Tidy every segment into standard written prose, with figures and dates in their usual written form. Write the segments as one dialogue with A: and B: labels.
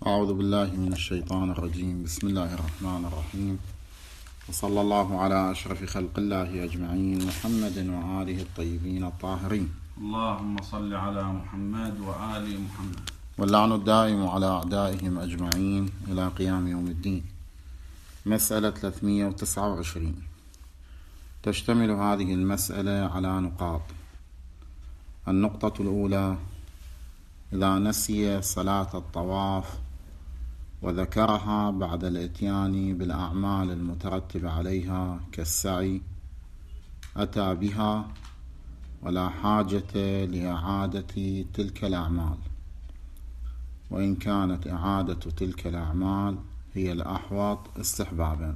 A: أعوذ بالله من الشيطان الرجيم. بسم الله الرحمن الرحيم، وصلى الله على أشرف خلق الله أجمعين، محمد وآله الطيبين الطاهرين.
B: اللهم صل على محمد وآل محمد،
A: واللعن الدائم على أعدائهم أجمعين إلى قيام يوم الدين. مسألة 329. تشتمل هذه المسألة على نقاط. النقطة الأولى: إذا نسي صلاة الطواف وذكرها بعد الإتيان بالأعمال المترتبة عليها كالسعي، أتى بها ولا حاجة لإعادة تلك الأعمال، وإن كانت إعادة تلك الأعمال هي الأحوط استحبابا.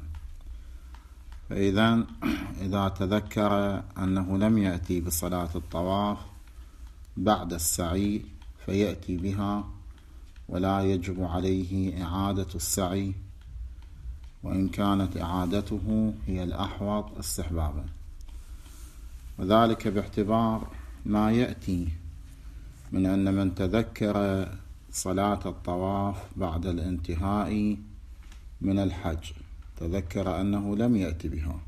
A: إذا تذكر أنه لم يأتي بصلاة الطواف بعد السعي فيأتي بها، ولا يجب عليه إعادة السعي، وإن كانت إعادته هي الأحوط استحبابا، وذلك باعتبار ما يأتي من أن من تذكر صلاة الطواف بعد الانتهاء من الحج، تذكر أنه لم يأتي بها،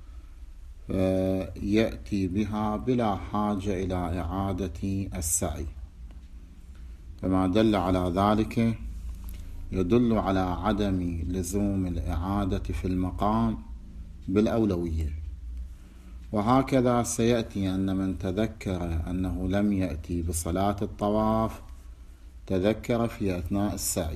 A: فيأتي بها بلا حاجة إلى إعادة السعي. فما دل على ذلك يدل على عدم لزوم الإعادة في المقام بالأولوية. وهكذا سيأتي أن من تذكر أنه لم يأتي بصلاة الطواف تذكر في أثناء السعي،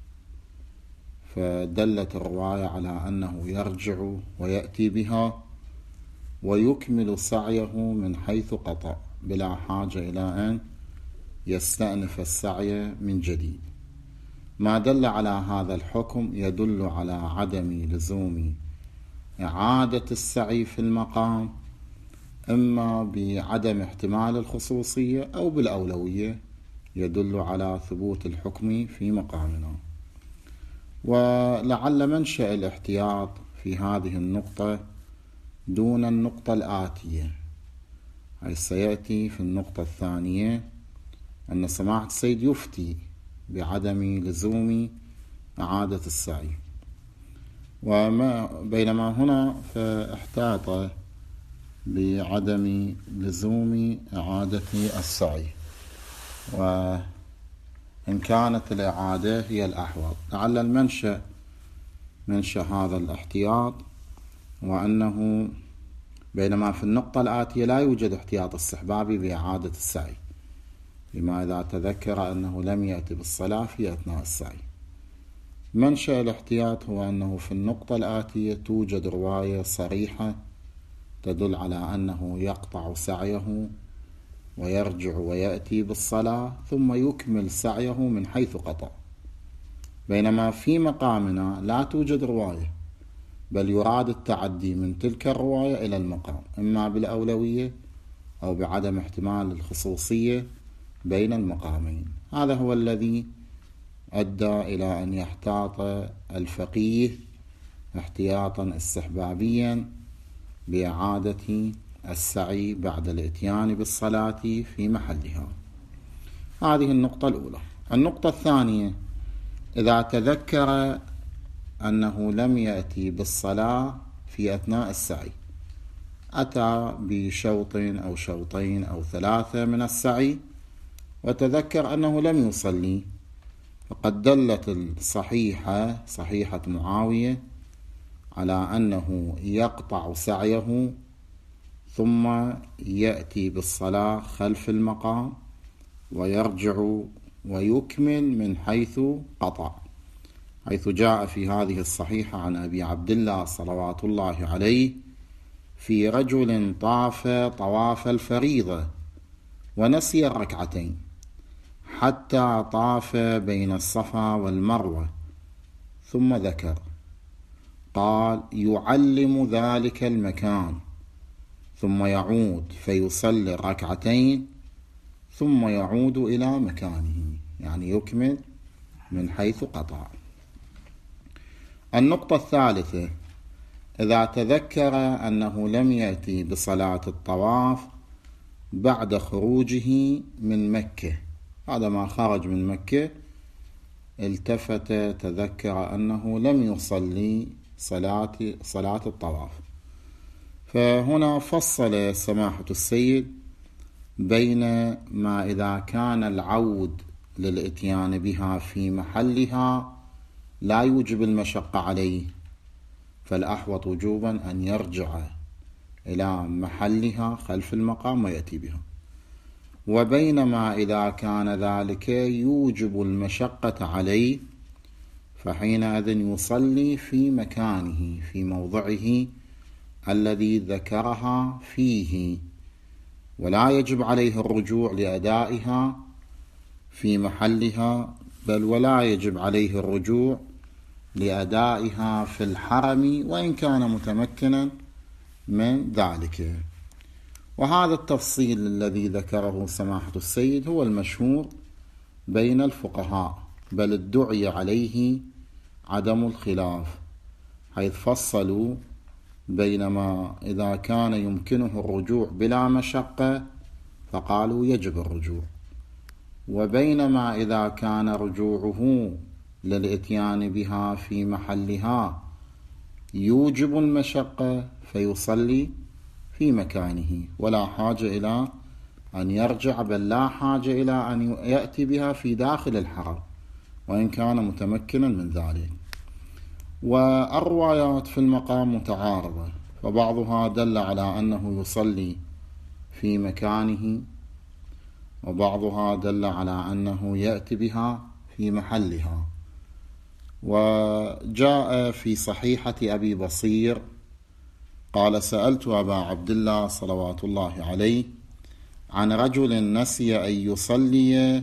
A: فدلت الرواية على أنه يرجع ويأتي بها ويكمل سعيه من حيث قطع، بلا حاجة إلى أن يستأنف السعي من جديد. ما دل على هذا الحكم يدل على عدم لزوم إعادة السعي في المقام، إما بعدم احتمال الخصوصية أو بالأولوية، يدل على ثبوت الحكم في مقامنا. ولعل منشأ الاحتياط في هذه النقطة دون النقطة الآتية، حيث سيأتي في النقطة الثانية أن سماحة السيد يفتي بعدم لزوم إعادة السعي، بينما هنا فاحتاط بعدم لزوم إعادة السعي، وإن كانت الإعادة هي الأحوط. لعل منشأ هذا الاحتياط وأنه بينما في النقطة الآتية لا يوجد احتياط استحبابي بإعادة السعي، لما إذا تذكر أنه لم يأتي بالصلاة في أثناء السعي. منشأ الاحتياط هو أنه في النقطة الآتية توجد رواية صريحة تدل على أنه يقطع سعيه ويرجع ويأتي بالصلاة ثم يكمل سعيه من حيث قطع، بينما في مقامنا لا توجد رواية، بل يراد التعدي من تلك الرواية إلى المقام، إما بالأولوية أو بعدم احتمال الخصوصية بين المقامين. هذا هو الذي أدى إلى أن يحتاط الفقيه احتياطا استحبابيا بإعادة السعي بعد الإتيان بالصلاة في محلها. هذه النقطة الأولى. النقطة الثانية: إذا تذكر أنه لم يأتي بالصلاة في أثناء السعي، أتى بشوط أو شوطين أو ثلاثة من السعي وتذكر أنه لم يصلي، فقد دلت الصحيحة صحيحة معاوية على أنه يقطع سعيه ثم يأتي بالصلاة خلف المقام ويرجع ويكمل من حيث قطع، حيث جاء في هذه الصحيحة عن أبي عبد الله صلوات الله عليه: في رجل طاف طواف الفريضة ونسي الركعتين حتى طاف بين الصفا والمروة ثم ذكر، قال: يعلم ذلك المكان ثم يعود فيصلي الركعتين ثم يعود إلى مكانه، يعني يكمل من حيث قطع. النقطة الثالثة: إذا تذكر أنه لم يأتي بصلاة الطواف بعد خروجه من مكة، هذا ما خرج من مكة التفت تذكر أنه لم يصلي صلاة الطواف. فهنا فصل سماحة السيد بين ما إذا كان العود للإتيان بها في محلها لا يوجب المشقة عليه، فالأحوط وجوبا أن يرجع إلى محلها خلف المقام ويأتي بها، وبينما إذا كان ذلك يوجب المشقة عليه فحينئذ يصلي في مكانه في موضعه الذي ذكرها فيه، ولا يجب عليه الرجوع لأدائها في محلها، بل ولا يجب عليه الرجوع لأدائها في الحرم وإن كان متمكنا من ذلك. وهذا التفصيل الذي ذكره سماحة السيد هو المشهور بين الفقهاء، بل ادعي عليه عدم الخلاف، حيث فصلوا بينما إذا كان يمكنه الرجوع بلا مشقة فقالوا يجب الرجوع، وبينما إذا كان رجوعه للإتيان بها في محلها يوجب المشقة فيصلي في مكانه ولا حاجة إلى أن يرجع، بل لا حاجة إلى أن يأتي بها في داخل الحرم وإن كان متمكنا من ذلك. والروايات في المقام متعارضة، فبعضها دل على أنه يصلي في مكانه، وبعضها دل على أنه يأتي بها في محلها. وجاء في صحيحة أبي بصير قال: سألت أبا عبد الله صلوات الله عليه عن رجل نسي أن يصلي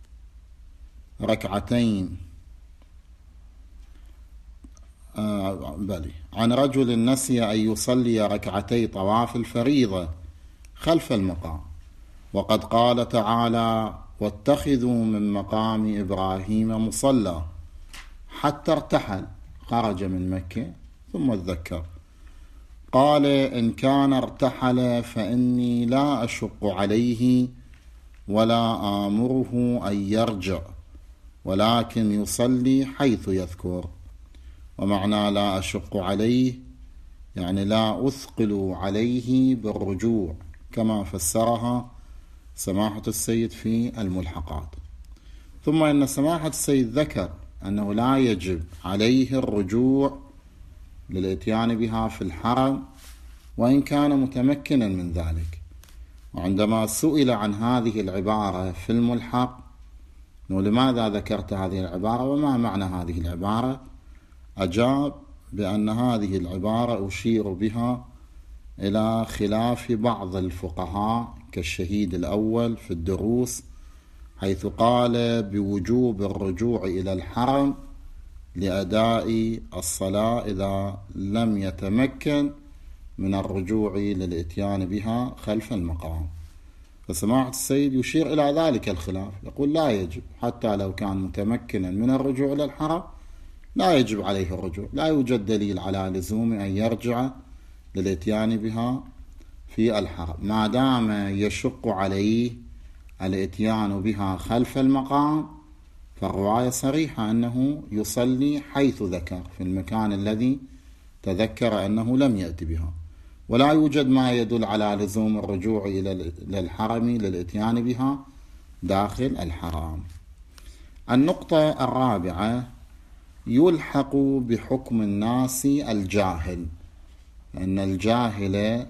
A: ركعتين عن رجل نسي أن يصلي ركعتي طواف الفريضة خلف المقام، وقد قال تعالى: واتخذوا من مقام إبراهيم مصلى، حتى ارتحل، خرج من مكة ثم تذكر. قال: إن كان ارتحل فإني لا أشق عليه ولا آمره أن يرجع، ولكن يصلي حيث يذكر. ومعنى لا أشق عليه يعني لا أثقل عليه بالرجوع، كما فسرها سماحة السيد في الملحقات. ثم إن سماحة السيد ذكر أنه لا يجب عليه الرجوع للإتيان بها في الحرم وإن كان متمكنا من ذلك. وعندما سئل عن هذه العبارة في الملحق لماذا ذكرت هذه العبارة وما معنى هذه العبارة، أجاب بأن هذه العبارة أشير بها إلى خلاف بعض الفقهاء كالشهيد الأول في الدروس، حيث قال بوجوب الرجوع إلى الحرم لأداء الصلاة إذا لم يتمكن من الرجوع للإتيان بها خلف المقام. فسماحة السيد يشير إلى ذلك الخلاف، يقول لا يجب، حتى لو كان متمكنا من الرجوع إلى الحرم لا يجب عليه الرجوع، لا يوجد دليل على لزوم أن يرجع للإتيان بها في الحرم ما دام يشق عليه الإتيان بها خلف المقام. فالرواية صريحة أنه يصلي حيث ذكر في المكان الذي تذكر أنه لم يأتي بها، ولا يوجد ما يدل على لزوم الرجوع إلى الحرم للإتيان بها داخل الحرم. النقطة الرابعة: يلحق بحكم الناس الجاهل، أن الجاهل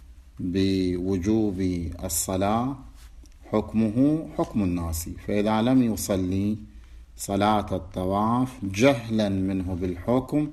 A: بوجوب الصلاة حكمه حكم الناس، فإذا لم يصلي صلاة الطواف جهلا منه بالحكم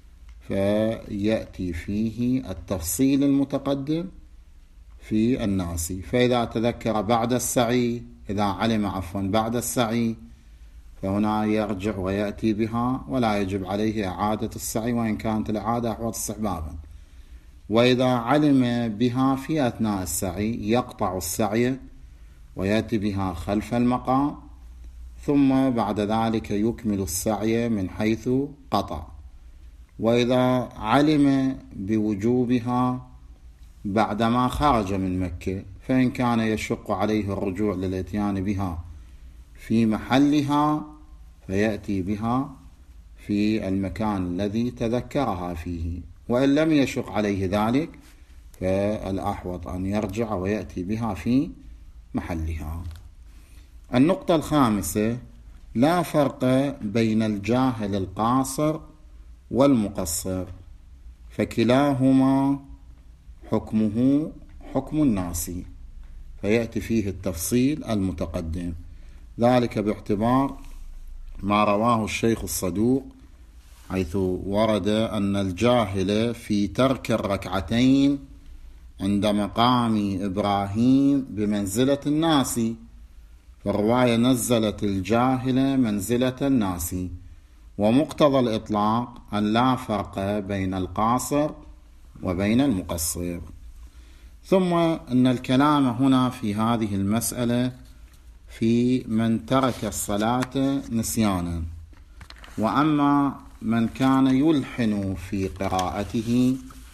A: فيأتي فيه التفصيل المتقدم في الناس. فإذا تذكر بعد السعي، إذا علم بعد السعي، فهنا يرجع ويأتي بها ولا يجب عليه إعادة السعي وإن كانت الإعادة أحوط استحبابا. وإذا علم بها في أثناء السعي يقطع السعي ويأتي بها خلف المقام، ثم بعد ذلك يكمل السعي من حيث قطع. وإذا علم بوجوبها بعدما خرج من مكة فإن كان يشق عليه الرجوع للإتيان بها في محلها فيأتي بها في المكان الذي تذكرها فيه، وإن لم يشق عليه ذلك فالأحوط أن يرجع ويأتي بها في محلها. النقطة الخامسة: لا فرق بين الجاهل القاصر والمقصر، فكلاهما حكمه حكم الناسي، فيأتي فيه التفصيل المتقدم، ذلك باعتبار ما رواه الشيخ الصدوق، حيث ورد أن الجاهل في ترك الركعتين عند مقام إبراهيم بمنزلة الناس، فالرواية نزلت الجاهل منزلة الناس، ومقتضى الإطلاق أن لا فرق بين القاصر وبين المقصر. ثم أن الكلام هنا في هذه المسألة في من ترك الصلاة نسيانا، وأما من كان يلحن في قراءته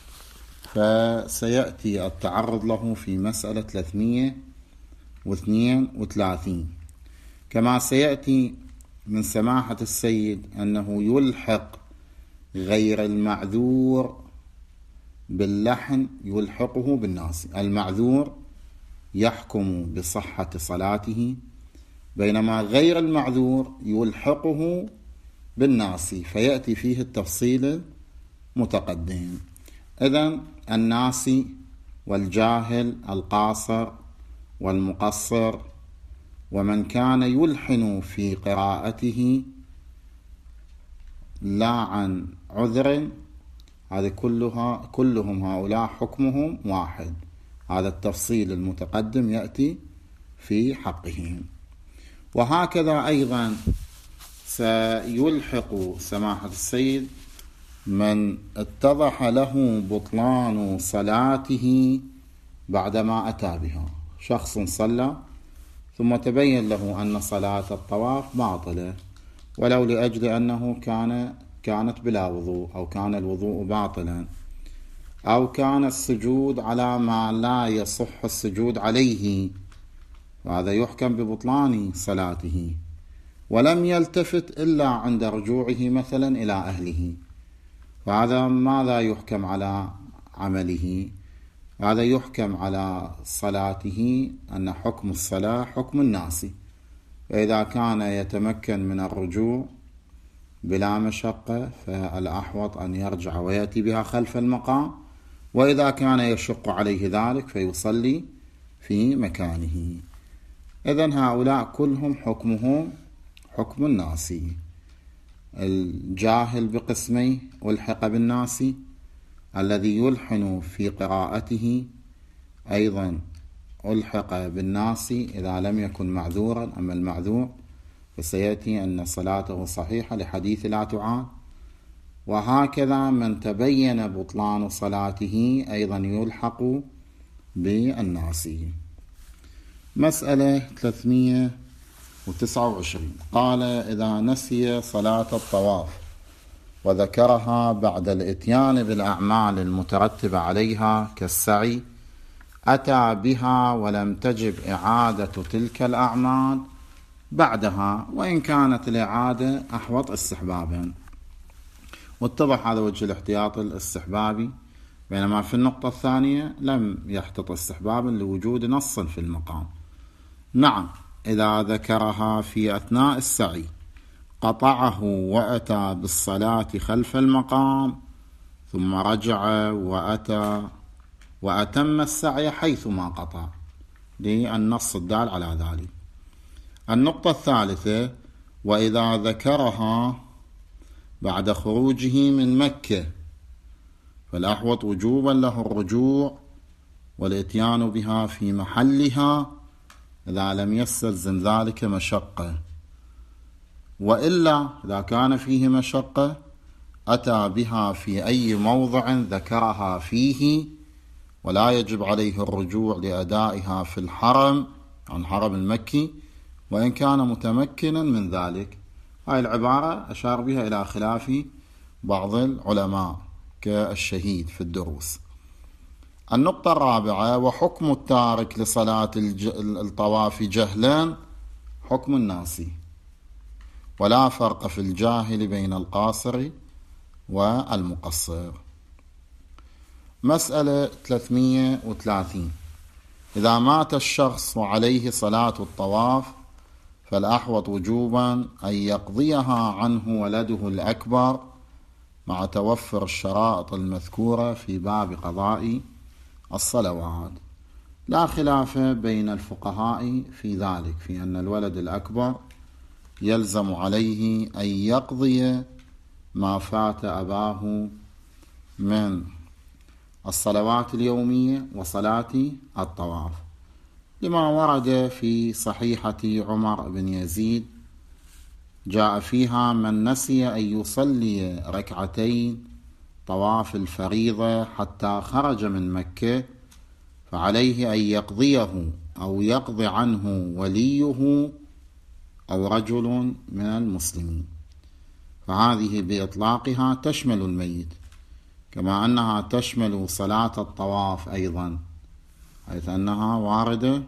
A: فسيأتي التعرض له في مسألة 332، كما سيأتي من سماحة السيد أنه يلحق غير المعذور باللحن، يلحقه بالناس. المعذور يحكم بصحة صلاته، بينما غير المعذور يلحقه بالناس، فيأتي فيه التفصيل المتقدم. إذن الناس والجاهل القاصر والمقصر ومن كان يلحن في قراءته لا عن عذر، هذه كلهم هؤلاء حكمهم واحد. هذا التفصيل المتقدم يأتي في حقهم. وهكذا أيضا سيلحق سماحة السيد من اتضح له بطلان صلاته بعدما أتى بها. شخص صلى ثم تبين له أن صلاة الطواف باطلة، ولو لأجل أنه كانت بلا وضوء، أو كان الوضوء باطلا، أو كان السجود على ما لا يصح السجود عليه، وهذا يحكم ببطلان صلاته، ولم يلتفت إلا عند رجوعه مثلا إلى أهله، وهذا ماذا يحكم على عمله؟ هذا يحكم على صلاته أن حكم الصلاة حكم الناس، فإذا كان يتمكن من الرجوع بلا مشقة فالأحوط أن يرجع ويأتي بها خلف المقام، وإذا كان يشق عليه ذلك فيصلي في مكانه. إذن هؤلاء كلهم حكمهم حكم الناس. الجاهل بقسميه ألحق بالناس، الذي يلحن في قراءته أيضا ألحق بالناس إذا لم يكن معذورا. أما المعذور فسيأتي أن صلاته صحيحة لحديث لا تعاد. وهكذا من تبين بطلان صلاته أيضا يلحق بالناس. مسألة 329 قال: إذا نسي صلاة الطواف وذكرها بعد الإتيان بالأعمال المترتبة عليها كالسعي، أتى بها ولم تجب إعادة تلك الأعمال بعدها، وإن كانت الإعادة أحوط استحبابا. واتضح هذا وجه الاحتياط الاستحبابي، بينما في النقطة الثانية لم يحتط استحبابا لوجود نص في المقام. نعم، إذا ذكرها في أثناء السعي قطعه وأتى بالصلاة خلف المقام، ثم رجع وأتى وأتم السعي حيثما قطع، للنص الدال على ذلك. النقطة الثالثة: وإذا ذكرها بعد خروجه من مكة فالأحوط وجوبا له الرجوع والإتيان بها في محلها إذا لم يستلزم ذلك مشقة، وإلا إذا كان فيه مشقة أتى بها في أي موضع ذكرها فيه، ولا يجب عليه الرجوع لأدائها في الحرم عن حرم المكي وإن كان متمكنا من ذلك. هاي العبارة أشار بها إلى خلاف بعض العلماء كالشهيد في الدروس. النقطة الرابعة: وحكم التارك لصلاة الطواف جهلا حكم الناس، ولا فرق في الجاهل بين القاصر والمقصر. مسألة 330. إذا مات الشخص وعليه صلاة الطواف فالأحوط وجوبا أن يقضيها عنه ولده الأكبر مع توفر الشرائط المذكورة في باب قضاء الصلوات. لا خلاف بين الفقهاء في ذلك، في أن الولد الأكبر يلزم عليه أن يقضي ما فات أباه من الصلوات اليومية وصلاة الطواف، لما ورد في صحيحة عمر بن يزيد جاء فيها من نسي أن يصلي ركعتين طواف الفريضة حتى خرج من مكة فعليه أن يقضيه أو يقضي عنه وليه أو رجل من المسلمين. فهذه بإطلاقها تشمل الميت، كما أنها تشمل صلاة الطواف أيضا، حيث أنها واردة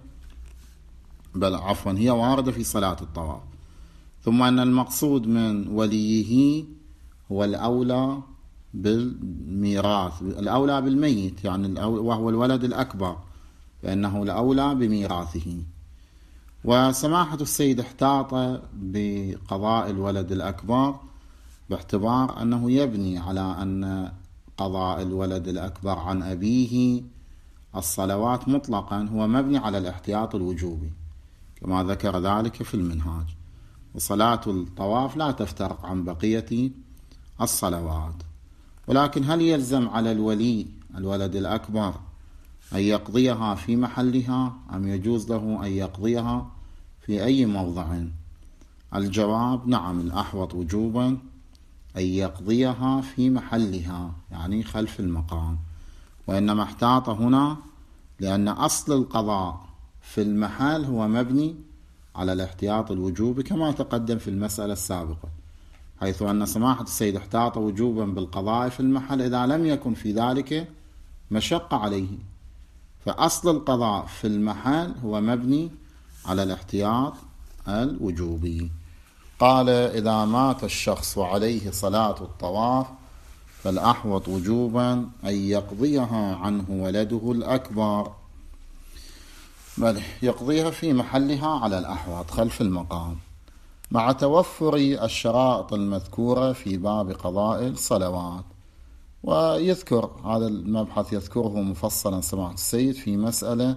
A: هي واردة في صلاة الطواف. ثم أن المقصود من وليه هو الأولى بالميراث، الأولى بالميت يعني وهو الولد الأكبر، فإنه الأولى بميراثه. وسماحة السيد احتاط بقضاء الولد الأكبر باعتبار أنه يبني على أن قضاء الولد الأكبر عن أبيه الصلوات مطلقا هو مبني على الاحتياط الوجوبي كما ذكر ذلك في المنهاج، وصلاة الطواف لا تفترق عن بقية الصلوات. ولكن هل يلزم على الولي الولد الأكبر أن يقضيها في محلها أم يجوز له أن يقضيها في أي موضع؟ الجواب نعم، الأحوط وجوبا أن يقضيها في محلها، يعني خلف المقام. وإنما احتاط هنا لأن أصل القضاء في المحل هو مبني على الاحتياط الوجوبي كما تقدم في المسألة السابقة، حيث أن سماحة السيد احتاط وجوبا بالقضاء في المحل إذا لم يكن في ذلك مشقة عليه. فأصل القضاء في المحل هو مبني على الاحتياط الوجوبي. قال: إذا مات الشخص وعليه صلاة الطواف فالأحوط وجوبا أن يقضيها عنه ولده الأكبر، بل يقضيها في محلها على الأحوط خلف المقام، مع توفر الشرائط المذكورة في باب قضاء الصلوات. ويذكر هذا المبحث يذكره مفصلا سماحة السيد في مسألة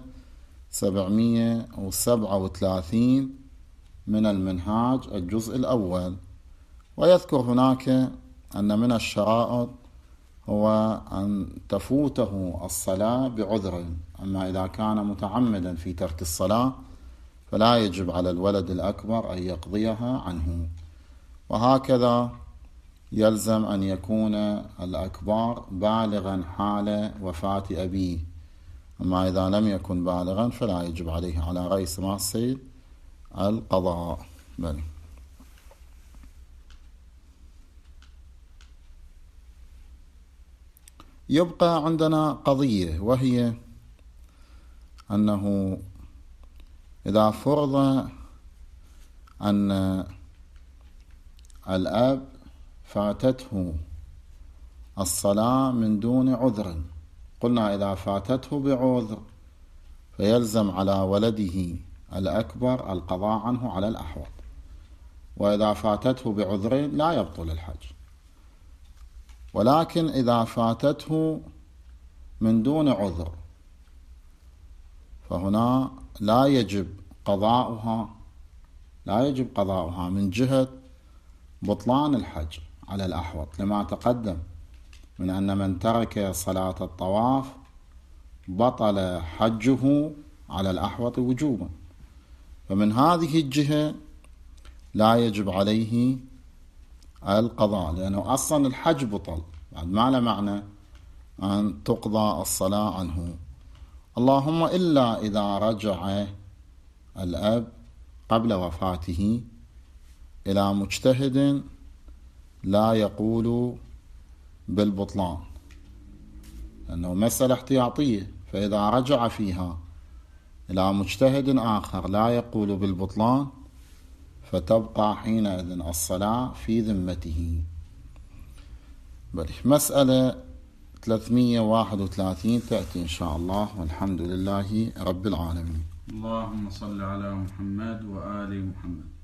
A: 737 من المنهاج الجزء الأول. ويذكر هناك أن من الشرائط هو أن تفوته الصلاة بعذر، أما إذا كان متعمدا في ترك الصلاة فلا يجب على الولد الأكبر أن يقضيها عنه. وهكذا يلزم أن يكون الأكبر بالغا حال وفاة أبيه، أما إذا لم يكن بالغا فلا يجب عليه على رأي سماحة السيد القضاء. يبقى عندنا قضية، وهي أنه إذا فرض أن الأب فاتته الصلاة من دون عذر، قلنا إذا فاتته بعذر فيلزم على ولده الأكبر القضاء عنه على الأحوط، وإذا فاتته بعذر لا يبطل الحج. ولكن إذا فاتته من دون عذر فهنا لا يجب قضاؤها من جهة بطلان الحج على الأحوط، لما تقدم من أن من ترك صلاة الطواف بطل حجه على الأحوط وجوبا. فمن هذه الجهة لا يجب عليه القضاء، لأنه أصلا الحج بطل، بعد ما له معنى أن تقضى الصلاة عنه. اللهم إلا إذا رجع الأب قبل وفاته إلى مجتهد لا يقول بالبطلان، لأنه مسألة احتياطية، فإذا رجع فيها إلى مجتهد آخر لا يقول بالبطلان فتبقى حينئذ الصلاة في ذمته. مسألة 331 تأتي إن شاء الله، والحمد لله رب العالمين.
B: اللهم صل على محمد وآل محمد.